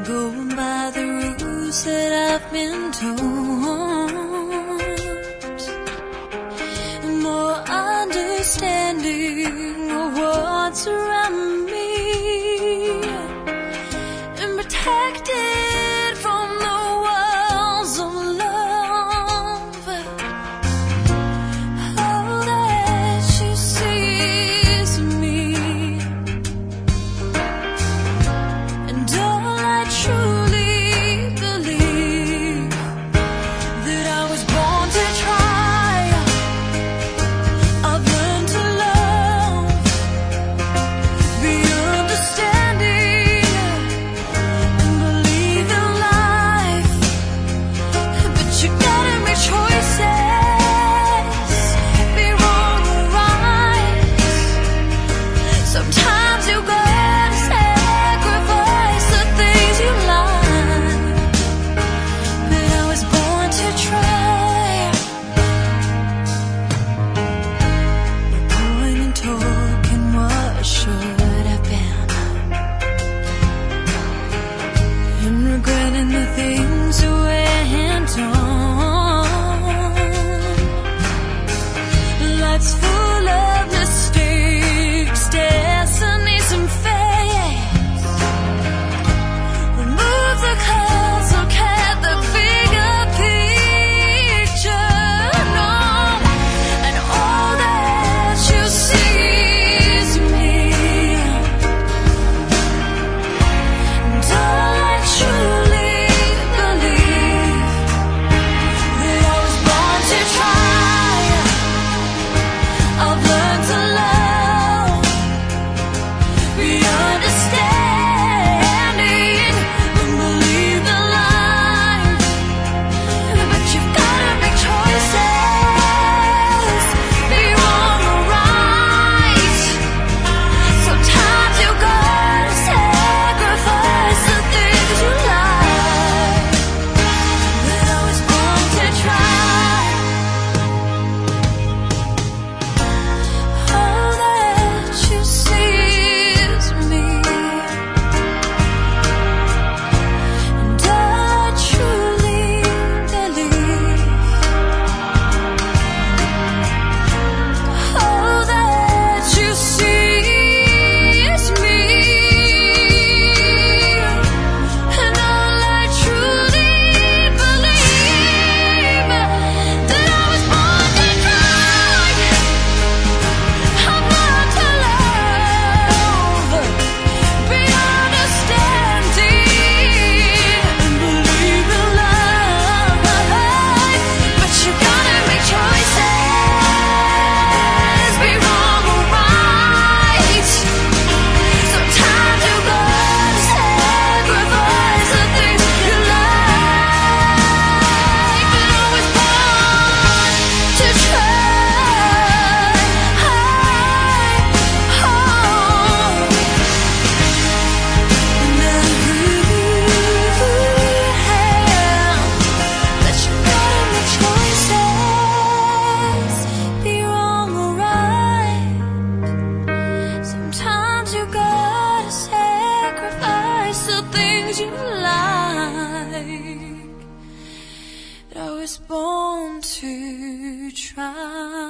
Going by the rules that I've been told, more understanding of what's around me, and protected from the walls of love. All that you see is me, and all I truly believe that I was born to try. I've learned to love, be understanding, and believe in life. But you gotta make choices, be wrong or right. Sometimes you gotta sacrifice the things you like. But I was born to try. Going and talking what should have been, and regretting the things we went on. Life's full of mistakes, destinies and fates. Remove the clouds, look at the bigger picture. No, and all that you see is me, and all I truly believe that I was born to try. I've learned to love, be understanding, and believe in life. But you've gotta make choices, be wrong or right. Sometimes you gotta sacrifice the things you like. But I was born to try. All that you see is me, and I truly believe. All that you see is me, and all I truly believe that I was born to try. I've learned to love, be understanding, and believe in love. But you gotta make choices, be wrong or right. Sometimes you gotta sacrifice the things you like. But I was born to try. But you gotta make choices, be wrong or right. Sometimes you gotta sacrifice the things you like. But I was born to try.